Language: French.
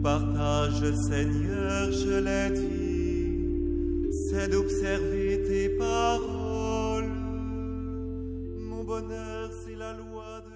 partage, Seigneur, je l'ai dit, c'est d'observer tes paroles. Mon bonheur, c'est la loi de